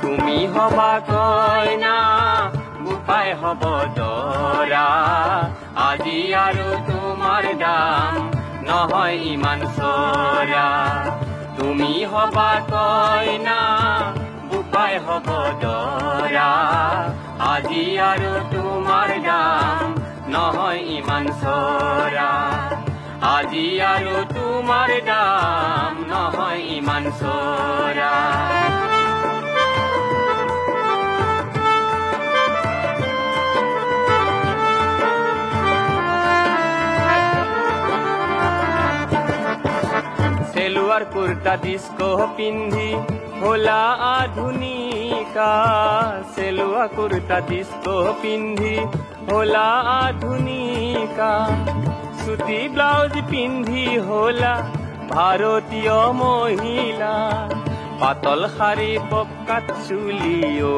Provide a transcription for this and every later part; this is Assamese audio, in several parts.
তুমি হবা কইনা বুপাই হব দৰা আজি আৰু তোমাৰ দাম নহয় ইমান চৰা তুমি হবা কইনা বুপাই হব দৰা আজি আৰু তোমাৰ দাম নহয় ইমান চৰা আজি আৰু তোমাৰ দাম নহয় ইমান চৰা सेलुआर कुर्ता डिस्को पिंधी होला आधुनिका सेलुआ कुर्ता डिस्को पिंधी होला आधुनिका सूती ब्लाउज पिंधी होला भारतीय महिला पातल शारी पक्कात चुलिओ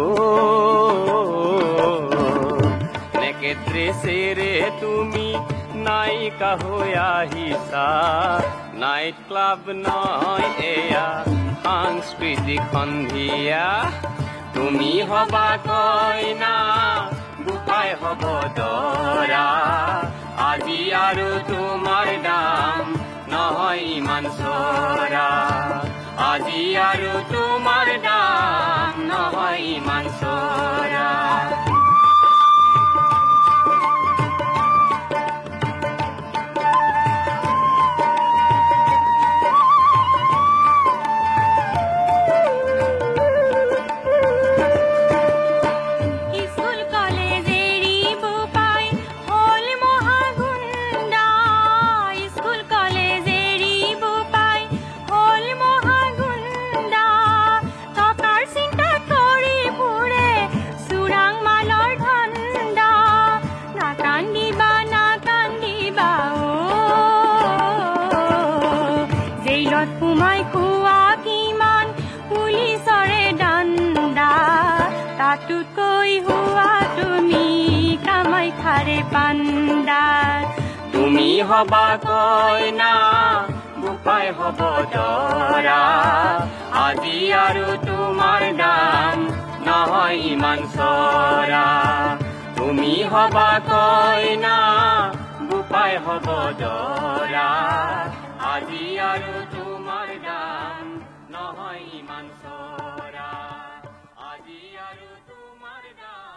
नेके ड्रेसेरे तुमी नायिका হৈ আহিছা नाइट क्लब नय एया सांस्कृतिक सन्धिया तुमी हबा कइना बुपाय हब दरा আজি আৰু তোমাৰ দাম নহয় ইমান চৰা আজি আৰু তোমাৰ দাম নহয় ইমান চৰা তোমায় খুয়া কিমান পুলিচৰে ডাণ্ডা তাতকৈ হুৱা তুমি কামাখ্যাৰে পাণ্ডা তুমি হবা কইনা বুপাই হব দৰা আজি আৰু তোমাৰ দাম নহয় ইমান চৰা তুমি হবা কইনা বুপাই হব দৰা আজি আৰু তোমাৰ দাম নহয় ইমান চৰা আজি আৰু তোমাৰ দাম